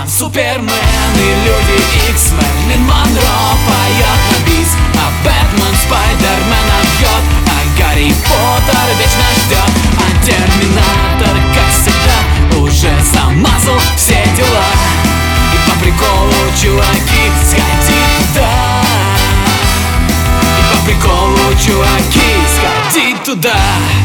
Бэтмен, Супермен и люди Икс. Мерлин Монро поет на бис, а Бэтмен Спайдермена бьет, а Гарри Поттер вечно ждет. А Терминатор, как всегда, уже замазал все дела. И по приколу, чуваки, сходи туда. И по приколу, чуваки, сходи туда.